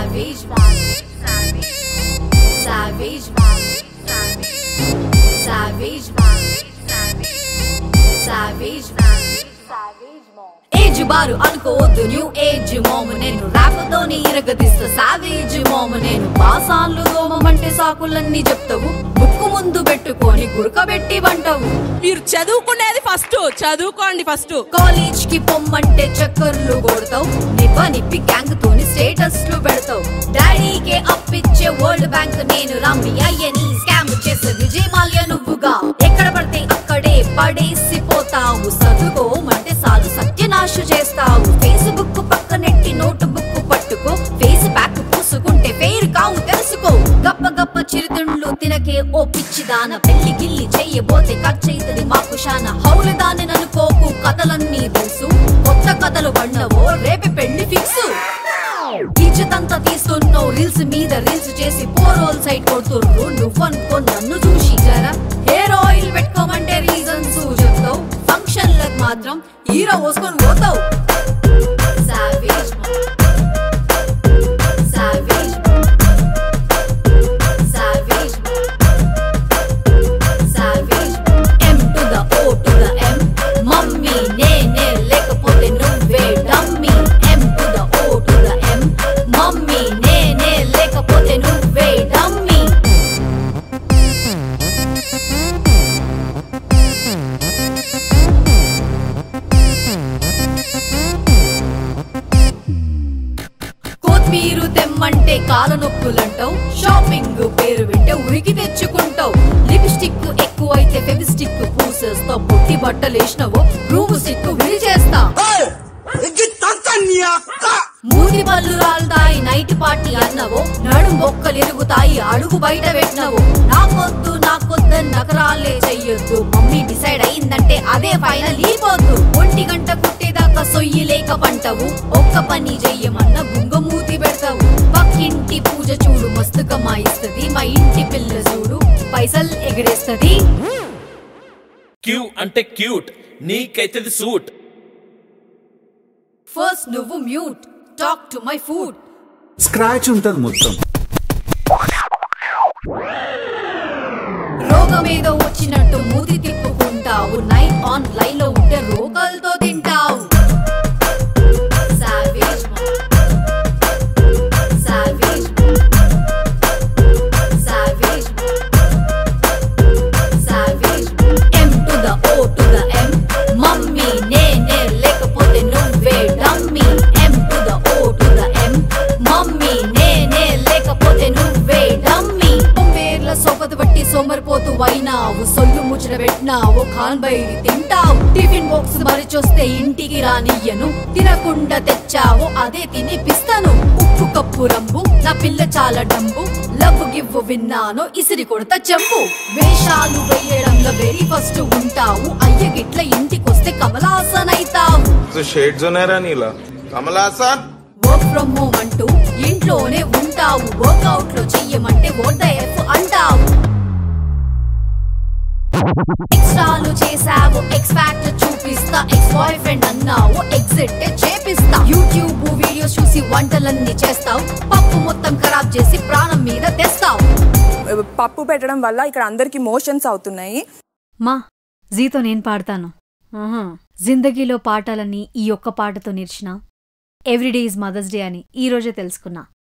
Savage vibe, savage vibe, savage vibe, savage vibe, savage mom. Age bar అనుకోవద్దు new age మోము నేను ర్యాప్తోని ఇరగదీస్తా Savage మోము నేను పాసాన్లు దోమమంటే సాకులన్నీ చెప్తావు బుక్కు ముందు పెట్టుకొని గురకబెట్టి వంటవు. మీరు చదువుకునేది ఫస్ట్ చదువుకోండి ఫస్ట్. కాలేజ్ కి పొమ్మంటే చక్కర్లు కొడతావు నిప్పి గ్యాంగ్ తోని స్టేటస్లు పెడతావు. డాడీకే అప్పిచ్చే వరల్డ్ బ్యాంక్ నేను రమ్మి అయ్యని స్కామ్ చేసే విజయ్ మాల్యా నువ్వుగా. ఎక్కడ పడితే అక్కడే పడేసిపోతావు చదువుకోమంటే సాలు సత్యనాశ చేస్తావు. ఫేస్బుక్ పక్కనెట్టి నోట్ బుక్ పట్టుకో ఫేస్ ప్యాక్ పూసుకుంటే పేరు కావు తెలుసుకో. గప్ప గప్ప చిరుతిండ్లు తినకే ఓ పిచ్చిదాన పెళ్లి గిల్లి చెయ్యబోతే ఖర్చయితది మాకు శాన. హౌలు దాన్ని అనుకోకు కథలన్నీ తెలుసు కొత్త కథలు వండవో రేపే పెళ్లి ఫిక్స్. ఇజ్జతంతా తీస్తున్నావు రీల్స్ మీద రీల్స్ చేసి పోరోల్ సైట్ కొడుతుర్రు నువ్వనుకో నన్ను చూసి. జరా హెయిర్ ఆయిల్ పెట్టుకోమంటే రీజన్స్ చెప్తావు ఫంక్షన్లకు మాత్రం హీరో పోసుకొని పోతావు. Savage mom, savage mom, savage mom, savage mom. M to the O to the M, mummy నేనే లేకపోతే నువ్వే dummy. M to the O to the M, mummy నేనే లేకపోతే నువ్వే డమ్మీ. కొత్తిమీరు తెమ్మంటే కాల నొప్పులంటావు షాపింగ్ పేరు వింటే ఉరికి తెచ్చుకుంటావు. లిప్స్టిక్ ఎక్కువైతే ఫెవిస్టిక్ పూసేస్తావు పొట్టి బట్టలేసినవో రూము సిక్కు విరిచేస్తా. మూతి పళ్ళు రాలుతాయి నైట్ పార్టీ అన్నవో నడు మొక్కలు ఎరుగుతాయి అడుగు బయట పెట్టినవో. నాకొద్దని నకరాలే చెయ్యొద్దు మమ్మీ డిసైడ్ అయిందంటే అదే ఫైనల్ ఈపోద్దు. 1 గంట కుట్టేదాకా సొయ్యి లేక పంటవు ఒక్క పని చెయ్యమన్న గుంగమూతి పెడతావు. పక్కింటి పూజ చూడు మస్తు కమాయిస్తది మా ఇంటి పిల్ల చూడు పైసల్ ఎగిరేస్తది. క్యూ అంటే క్యూట్ నీకైతది సూట్. ఫస్ట్ నువ్వు mute talk to my food. Scratch ఉంటది మొత్తం. రోగమేదో వచ్చినట్టు మూతి తిప్పుకుంటావు నైట్ ఆన్ లైన్ లో ఉంటే రోగాలతో తింటావు. Savage mom, savage mom, savage mom, savage mom. M to the O to the M, mummy నేనే లేకపోతే నువ్వే dummy. M to the O to the M, mummy నేనే లేకపోతే నువ్వే డమ్మీ. వేర్ల సోపత బట్టి సోమరిపోతూ అయినావు సొల్లు ముచ్చట పెట్టినావు ఖాన్ బైరి తింటావు. టిఫిన్ బాక్స్ మరిచొస్తే ఇంటికి రానియ్యను తినకుండా తెచ్చావు అదే తినిపిస్తాను. ఉప్పు కప్పు రంబు నా పిల్ల చాలా డంబు లవ్ గివ్వు విన్నాను ఇసిరి కొడత చెంబు. వేషాలు వేయడంలో వెరీ ఫస్ట్ ఉంటావు అయ్య గిట్ల ఇంటికొస్తే కమలాసన్ అయితావు. వర్క్ ఫ్రమ్ హోమ్ అంటూ ఇంట్లోనే ఉంటావు వర్కౌట్ లో చెయ్యమంటే ఓర్దఎఫ్ అంటావు. ఎక్స్ట్రాలు చేసావు ఎక్స్ ఫ్యాక్టర్ చూపిస్తా ఎక్స్ బాయ్ ఫ్రెండ్ అన్నావు ఎగ్జిట్ చేపిస్తా. యూట్యూబ్ వీడియోస్ చూసి వంటలన్నీ చేస్తావు పప్పు మొత్తం ఖరాబ్ చేసి ప్రాణం మీద తెస్తావు. పప్పు పెట్టడం వల్ల ఇక్కడ అందరికి మోషన్స్ అవుతున్నాయి. మా జీతో నేను పాడతాను. జిందగీలో పాటలని ఈ ఒక్క పాటతో నేర్చిన ఎవ్రీడే ఈజ్ మదర్స్ డే అని ఈ రోజే తెలుసుకున్నా.